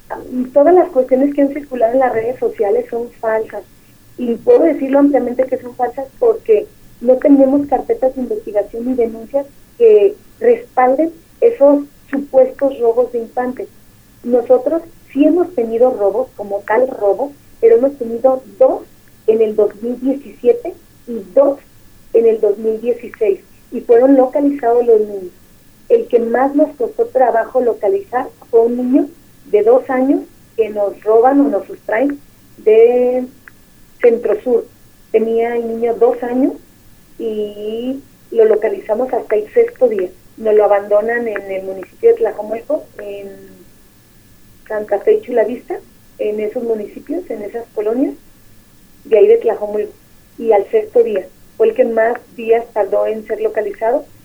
todas las cuestiones que han circulado en las redes sociales son falsas. Y puedo decirlo ampliamente que son falsas porque no tenemos carpetas de investigación y denuncias que respalden esos supuestos robos de infantes. Nosotros sí hemos tenido robos, como tal robo, pero hemos tenido 2 en el 2017 y 2 en el 2016, y fueron localizados los niños. El que más nos costó trabajo localizar fue un niño de 2 años que nos roban o nos sustraen de Centro Sur. Tenía el niño 2 años y lo localizamos hasta el 6.º día. Nos lo abandonan en el municipio de Tlajomulco, en Santa Fe y Chulavista, en esos municipios, en esas colonias, de ahí de Tlajomulco. Y al 6.º día fue el que más días tardó en ser localizado,